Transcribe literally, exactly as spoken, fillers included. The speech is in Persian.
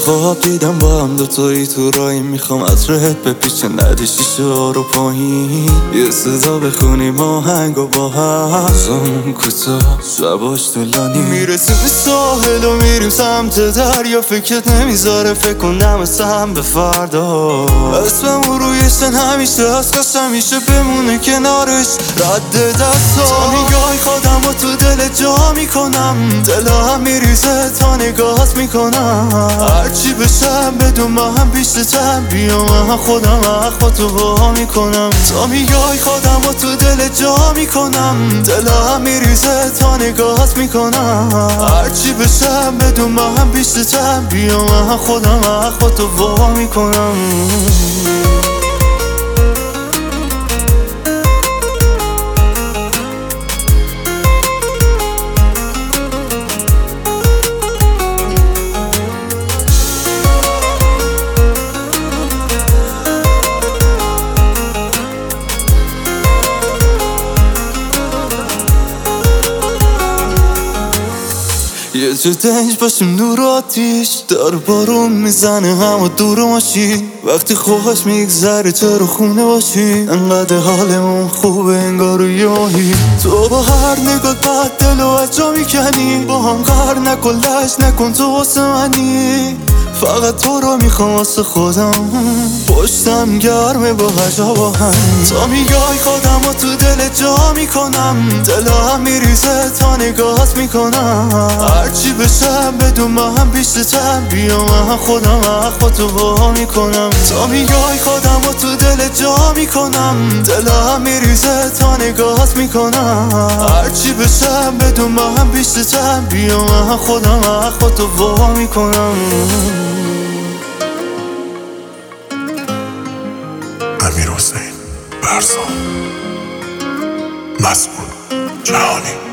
خواب دیدم با هم دوتایی تو رایی، میخوام عطرت بپیچه نده شیشه ها رو پایین، یه صدا بخونیم آهنگو با هم. زمان کوتاه شباش طولانی، میرسیم به ساحل و میریم سمت دریا، فکرت نمیذاره فکر کنم سهم به فردا. اسممون روی سن همیشه هست، کاش همیشه بمونه کنارش رد دستا. تا نگاهی خودم و تو دل جا میکنم، دلم میریزه تا نگاهت میکنم. هرچی بشم بدون من هم بیشتم، بیا من خودم اخوا تو وا میکنم. تا نگاهی خودم و تو دل جا میکنم، دلم میریزه تا نگاهت میکنم. هرچی بشم بدون من هم بیشتم، بیا من خودم اخوا تو وا میکنم. یه جا دنج باشیم نور آتیش، دار بارون میزنه همه دور ماشین. وقتی خوش میگذره چرا خونه باشیم، انقدر حالمون خوبه انگار یه ماهی. تو با هر نگاه بعد دل و از جا میکنی، با هم قهر نکن لش نکن تو واسه منی. فقط تو رو میخوام واسه خودم، پشتم گرمه با هجا با هم. تا میگای خودم و تو دل جا میکنم، دلم میریزه تا نگاهت میکنم. هرچی بشم بدون من هم بیشتم، بیا من خودم اخوا تو وا میکنم. تا میگای خودم و تو دل جا میکنم، دلم میریزه تا نگاهت میکنم. هرچی بشم بدون من هم بیشتم، بیا من خودم اخوا تو وا میکنم. امیرحسین برزا، مسئول جهانی.